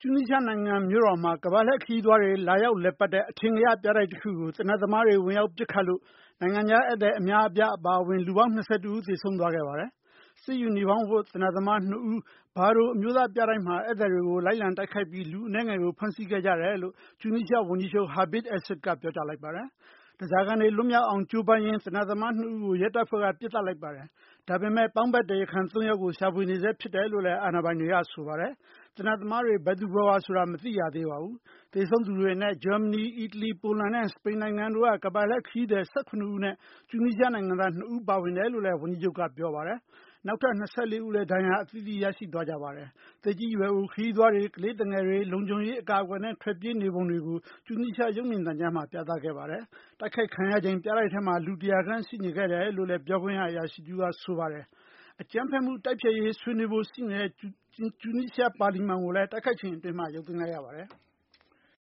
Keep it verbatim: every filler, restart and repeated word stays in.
တူနီးရှားနိုင်ငံမြို့တော်မှာကမ္ဘာလှည့်ခရီးသွားတွေလာရောက်လည်ပတ်တဲ့အထင်ကရပြတိုက်တခုကိုသေနတ်သမားတွေဝင်ရောက်ပစ်ခတ်လို့နိုင်ငံခြားဧည့်သည်အများအပြားအပါအဝင်လူပေါင်း၂၁ဦးသေဆုံးသွားခဲ့ပါတယ်။စစ်ယူနီဖောင်းဝတ်သေနတ်သမား၂ဦးဘာရိုအမျိုးသားပြတိုက်မှာဧည့်သည်တွေကိုလိုက်လံတိုက်ခိုက်ပြီးလူအနည်းငယ်ကိုဖမ်းဆီးခဲ့ကြတယ်လို့တူနီးရှားဝန်ကြီးချုပ် Habib Assad ကပြောကြားလိုက်ပါတယ်။ဓားစာခံတွေလွတ်မြောက်အောင်ကြိုးပမ်းရင်းသေနတ်သမား၂ဦးကိုရဲတပ်ဖွဲ့ကပစ်သတ်လိုက်ပါတယ်။ဒါပေမဲ့ပေါင်းဘက်တရားခံ၃ယောက်ကိုရှာဖွေနေဆဲဖြစ်တယ်လို့လည်းအာဏာပိုင်တွေကဆိုပါတယ်။သေနတ်သမားတွေဘယ်သူဘယ်ဝါဆိုတာမသိရသေးပါဘူး။သေဆုံးသူတွေအနက်ဂျာမနီ၊အီတလီ၊ပိုလန်နဲ့စပိန်နိုင်ငံတို့ကကမ္ဘာလှည့်ခရီးသည်၁၇ဦးနဲ့တူနီးရှားနိုင်ငံသား၂ဦးပါဝင်တယ်လို့လည်းဝန်ကြီးချုပ်ကပြောပါတယ်။နောက်ထပ်၂၄ဦးလည်းဒဏ်ရာအသီးသီးရရှိသွားကြပါတယ်။သက်ကြီးရွယ်အိုခရီးသွားတွေ၊ကလေးသူငယ်တွေလုံခြုံရေးအကာအကွယ်နဲ့ထွက်ပြေးနေပုံတွေကိုတူနီးရှားရုပ်မြင်သံကြားမှာပြသခဲ့ပါတယ်။တိုက်ခိုက်ခံရချိန်ပြတိုက်ထဲမှာလူတရာခန့်ရှိနေခဲ့တယ်လို့လည်းပြောခွင့်ရအရာရှိတဦးကဆိုပါတယ်။အကြမ်းဖက်မှုတိုက်ဖျက်ရေးဆွေးနွေးဖို့ရှိနေတဲ့တူနီးရှားပါလီမန်ကိုလည်းတိုက်ခိုက်ချိန်အတွင်းမှာရုပ်သိမ်းလိုက်ရပါတယ်။